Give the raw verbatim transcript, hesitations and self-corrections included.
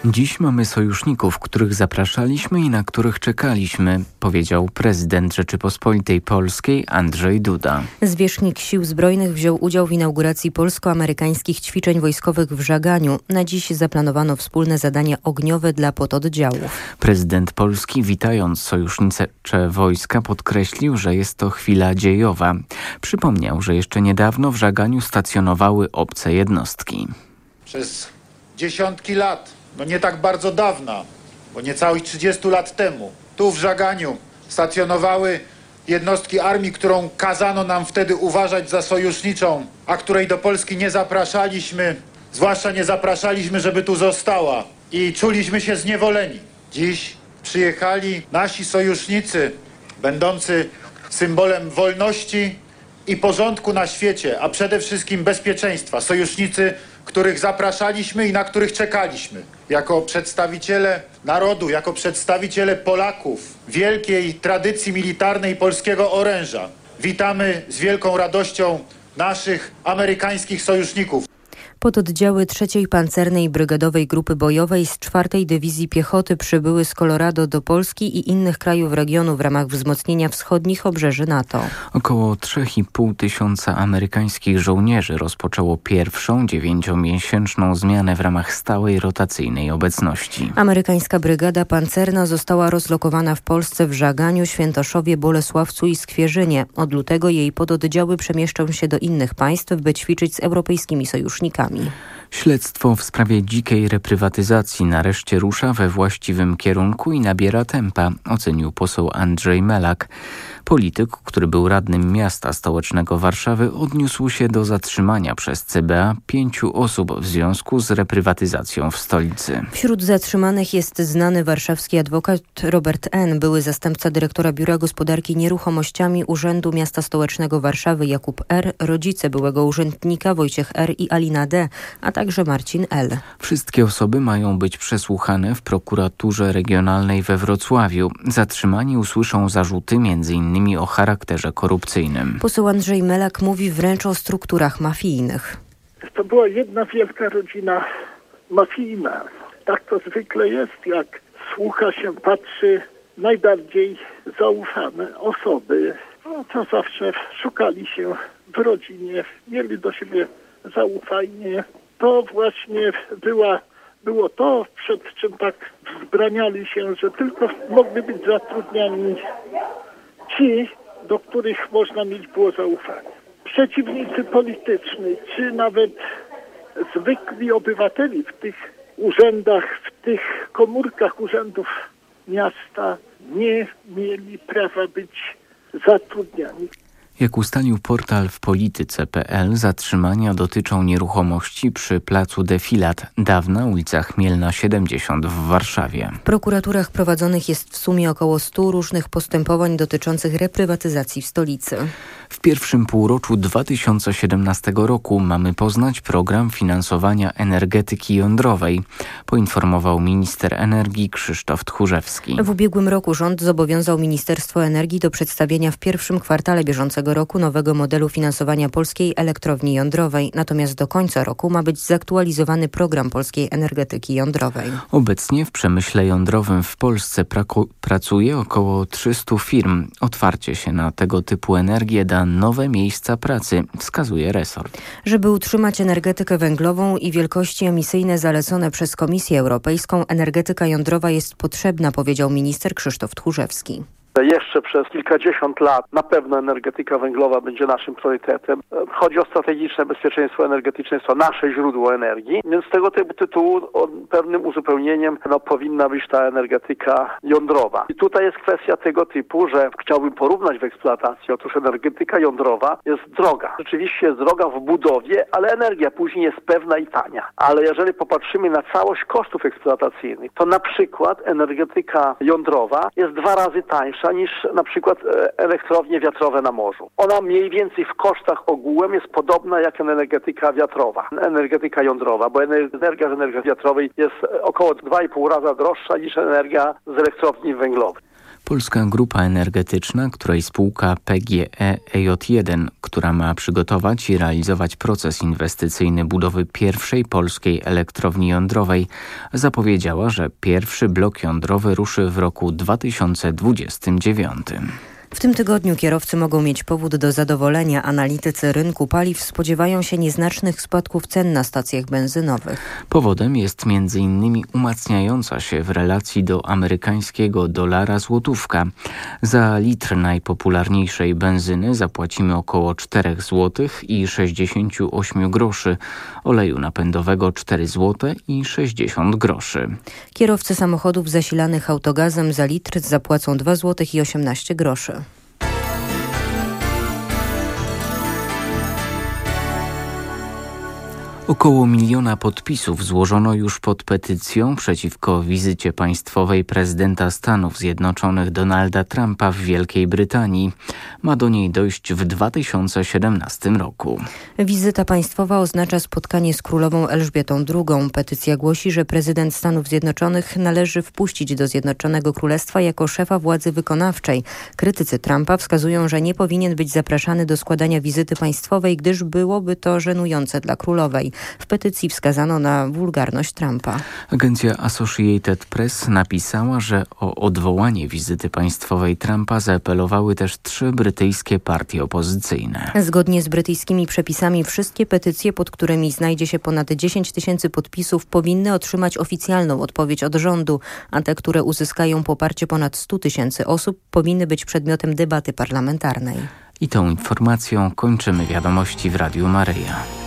Dziś mamy sojuszników, których zapraszaliśmy i na których czekaliśmy, powiedział prezydent Rzeczypospolitej Polskiej Andrzej Duda. Zwierzchnik Sił Zbrojnych wziął udział w inauguracji polsko-amerykańskich ćwiczeń wojskowych w Żaganiu. Na dziś zaplanowano wspólne zadania ogniowe dla pododdziałów. Prezydent Polski, witając sojusznicze wojska, podkreślił, że jest to chwila dziejowa. Przypomniał, że jeszcze niedawno w Żaganiu stacjonowały obce jednostki. Przez dziesiątki lat, no nie tak bardzo dawna, bo niecałych trzydziestu lat temu, tu w Żaganiu stacjonowały jednostki armii, którą kazano nam wtedy uważać za sojuszniczą, a której do Polski nie zapraszaliśmy, zwłaszcza nie zapraszaliśmy, żeby tu została i czuliśmy się zniewoleni. Dziś przyjechali nasi sojusznicy, będący symbolem wolności i porządku na świecie, a przede wszystkim bezpieczeństwa. Sojusznicy, których zapraszaliśmy i na których czekaliśmy. Jako przedstawiciele narodu, jako przedstawiciele Polaków, wielkiej tradycji militarnej polskiego oręża, witamy z wielką radością naszych amerykańskich sojuszników. Pododdziały trzeciej Pancernej Brygadowej Grupy Bojowej z czwartej Dywizji Piechoty przybyły z Colorado do Polski i innych krajów regionu w ramach wzmocnienia wschodnich obrzeży NATO. Około trzy i pół tysiąca amerykańskich żołnierzy rozpoczęło pierwszą dziewięciomiesięczną zmianę w ramach stałej rotacyjnej obecności. Amerykańska Brygada Pancerna została rozlokowana w Polsce w Żaganiu, Świętoszowie, Bolesławcu i Skwierzynie. Od lutego jej pododdziały przemieszczą się do innych państw, by ćwiczyć z europejskimi sojusznikami. Śledztwo w sprawie dzikiej reprywatyzacji nareszcie rusza we właściwym kierunku i nabiera tempa, ocenił poseł Andrzej Melak. Polityk, który był radnym miasta stołecznego Warszawy, odniósł się do zatrzymania przez C B A pięciu osób w związku z reprywatyzacją w stolicy. Wśród zatrzymanych jest znany warszawski adwokat Robert N., były zastępca dyrektora Biura Gospodarki Nieruchomościami Urzędu Miasta Stołecznego Warszawy Jakub R., rodzice byłego urzędnika Wojciech R. i Alina D., a także Marcin L. Wszystkie osoby mają być przesłuchane w prokuraturze regionalnej we Wrocławiu. Zatrzymani usłyszą zarzuty między innymi o charakterze korupcyjnym. Poseł Andrzej Melak mówi wręcz o strukturach mafijnych. To była jedna wielka rodzina mafijna. Tak to zwykle jest, jak słucha się, patrzy najbardziej zaufane osoby. No to zawsze szukali się w rodzinie, mieli do siebie zaufanie. To właśnie była, było to, przed czym tak wzbraniali się, że tylko mogli być zatrudniani ci, do których można mieć było zaufanie. Przeciwnicy polityczni, czy nawet zwykli obywateli w tych urzędach, w tych komórkach urzędów miasta nie mieli prawa być zatrudniani. Jak ustalił portal w polityce kropka p l, zatrzymania dotyczą nieruchomości przy placu Defilat, dawna ulica Chmielna siedemdziesiąt w Warszawie. W prokuraturach prowadzonych jest w sumie około stu różnych postępowań dotyczących reprywatyzacji w stolicy. W pierwszym półroczu dwa tysiące siedemnastego roku mamy poznać program finansowania energetyki jądrowej, poinformował minister energii Krzysztof Tchórzewski. W ubiegłym roku rząd zobowiązał Ministerstwo Energii do przedstawienia w pierwszym kwartale bieżącego roku nowego modelu finansowania polskiej elektrowni jądrowej. Natomiast do końca roku ma być zaktualizowany program polskiej energetyki jądrowej. Obecnie w przemyśle jądrowym w Polsce praku, pracuje około trzystu firm. Otwarcie się na tego typu energię da nowe miejsca pracy, wskazuje resort. Żeby utrzymać energetykę węglową i wielkości emisyjne zalecone przez Komisję Europejską, energetyka jądrowa jest potrzebna, powiedział minister Krzysztof Tchórzewski. Jeszcze przez kilkadziesiąt lat na pewno energetyka węglowa będzie naszym priorytetem. Chodzi o strategiczne bezpieczeństwo energetyczne, jest to nasze źródło energii, więc z tego tytułu pewnym uzupełnieniem no, powinna być ta energetyka jądrowa. I tutaj jest kwestia tego typu, że chciałbym porównać w eksploatacji. Otóż energetyka jądrowa jest droga. Rzeczywiście jest droga w budowie, ale energia później jest pewna i tania. Ale jeżeli popatrzymy na całość kosztów eksploatacyjnych, to na przykład energetyka jądrowa jest dwa razy tańsza niż na przykład elektrownie wiatrowe na morzu. Ona mniej więcej w kosztach ogółem jest podobna jak energetyka wiatrowa, energetyka jądrowa, bo energia z energii wiatrowej jest około dwa i pół raza droższa niż energia z elektrowni węglowych. Polska Grupa Energetyczna, której spółka P G E E J jeden, która ma przygotować i realizować proces inwestycyjny budowy pierwszej polskiej elektrowni jądrowej, zapowiedziała, że pierwszy blok jądrowy ruszy w roku dwa tysiące dwudziestym dziewiątym. W tym tygodniu kierowcy mogą mieć powód do zadowolenia. Analitycy rynku paliw spodziewają się nieznacznych spadków cen na stacjach benzynowych. Powodem jest między innymi umacniająca się w relacji do amerykańskiego dolara złotówka. Za litr najpopularniejszej benzyny zapłacimy około cztery złote i sześćdziesiąt osiem groszy, oleju napędowego cztery złote i sześćdziesiąt groszy. Kierowcy samochodów zasilanych autogazem za litr zapłacą dwa złote i osiemnaście groszy. Około miliona podpisów złożono już pod petycją przeciwko wizycie państwowej prezydenta Stanów Zjednoczonych Donalda Trumpa w Wielkiej Brytanii. Ma do niej dojść w dwa tysiące siedemnastym roku. Wizyta państwowa oznacza spotkanie z królową Elżbietą drugą. Petycja głosi, że prezydent Stanów Zjednoczonych należy wpuścić do Zjednoczonego Królestwa jako szefa władzy wykonawczej. Krytycy Trumpa wskazują, że nie powinien być zapraszany do składania wizyty państwowej, gdyż byłoby to żenujące dla królowej. W petycji wskazano na wulgarność Trumpa. Agencja Associated Press napisała, że o odwołanie wizyty państwowej Trumpa zaapelowały też trzy brytyjskie partie opozycyjne. Zgodnie z brytyjskimi przepisami wszystkie petycje, pod którymi znajdzie się ponad dziesięć tysięcy podpisów, powinny otrzymać oficjalną odpowiedź od rządu, a te, które uzyskają poparcie ponad stu tysięcy osób, powinny być przedmiotem debaty parlamentarnej. I tą informacją kończymy wiadomości w Radiu Maryja.